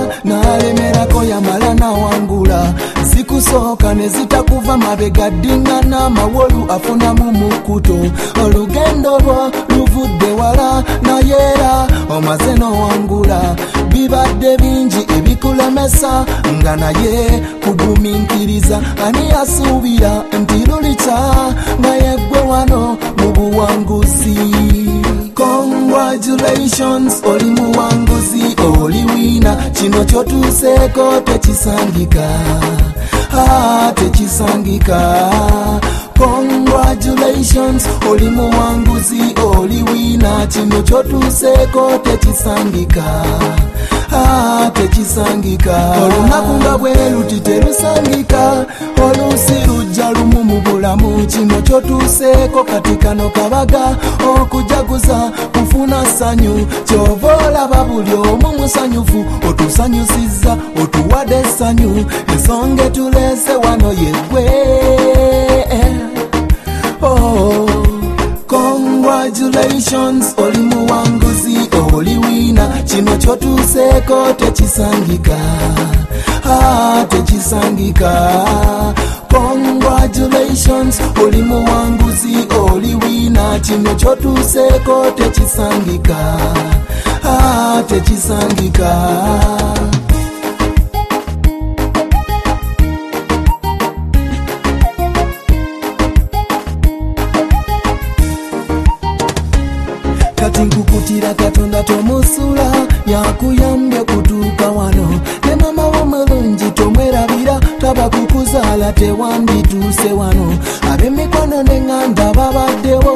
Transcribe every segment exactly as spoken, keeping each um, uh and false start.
nalemerako yamala nawangula zikusoka nezitakuva mabega dingana mawolu afuna mu mukuto olugendo lwo luvudde wala nayera omaze nowangula bibadde bingi ebikulemesa nga naye kugumiikiriza ani yasuubira nti lulica nga yeggwe wano mu buwanguzi. Congratulations oli muwanguzi oli wina kino kyotuseeko tekisangika ah, tekisangika. Congratulations oli muwanguzi oli wina kino kyotuseeko tekisangika ah, tekisangika. Olunaku nga bwe luti terusangika oluusi lujja lumu mu bulamu kino kyotuseeko kati kano kabaga okujaguza kufuna ssanyu kyova olaba buli omu musanyufu otusanyusiza otuwadde essanyu ensonga etuleese wano yeggwe. Oh, congratulations oli muwanguzi oli wina kino kyotuseeko tekisangika ah, tekisangika. Congratulations oli muwanguzi oli wina kino kyotuseeko tekisangika ah, tekisangika. Kati nkukutira Katonda tomusula yakuyambye kutuuka wano ne mama w'omulungi tomwerabira taba kukuzaala tewandituuse wano ab'emikono n'eŋŋanda babaddewo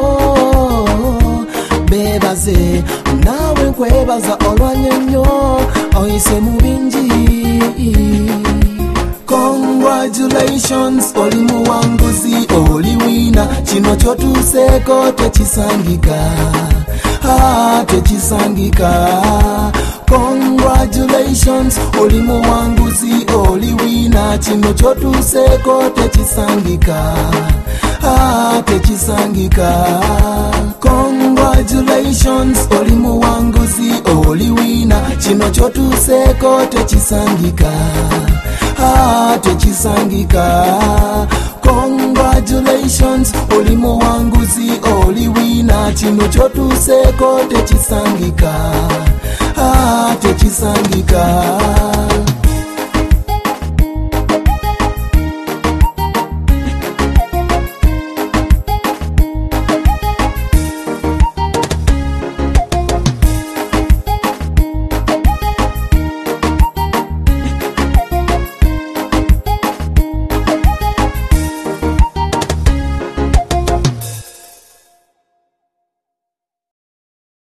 beebaze naawe nkwebaza olwanye nnyo oyise mu bingi. Congratulations oli muwanguzi oli wina kino kyotuseeko tekisangika ah, tekisangika. Congratulations oli muwanguzi oli wina kino kyotuseeko tekisangika ah, tekisangika. Congratulations oli muwanguzi oli wina kino kyotuseeko tekisangika ah, tekisangika. Congratulations oli muwanguzi oli wina kino kyotuseeko tekisangika ah, tekisangika.